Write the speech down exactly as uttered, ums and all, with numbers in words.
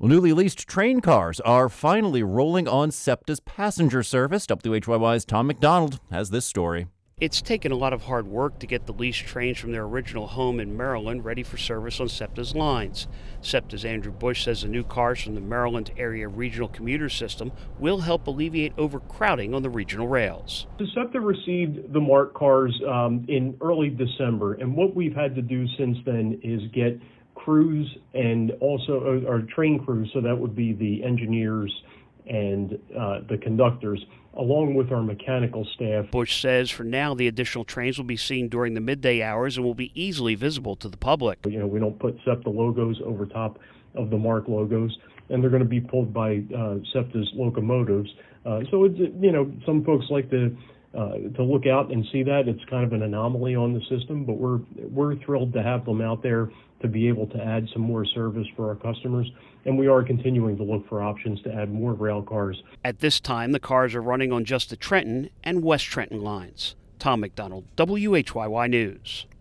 Well, newly leased train cars are finally rolling on SEPTA's passenger service. W H Y Y's Tom McDonald has this story. It's taken a lot of hard work to get the leased trains from their original home in Maryland ready for service on SEPTA's lines. SEPTA's Andrew Bush says the new cars from the Maryland Area Regional Commuter System will help alleviate overcrowding on the regional rails. SEPTA received the MARC cars um, in early December, and what we've had to do since then is get crews and also our train crews, so that would be the engineers and uh, the conductors, along with our mechanical staff. Bush says for now the additional trains will be seen during the midday hours and will be easily visible to the public. You know, we don't put SEPTA logos over top of the MARC logos, and they're going to be pulled by uh, SEPTA's locomotives. Uh, so it's, you know, some folks like to uh, to look out and see that. It's kind of an anomaly on the system, but we're we're thrilled to have them out there to be able to add some more service for our customers, and we are continuing to look for options to add more rail cars. At this time, the cars are running on just the Trenton and West Trenton lines. Tom McDonald, W H Y Y News.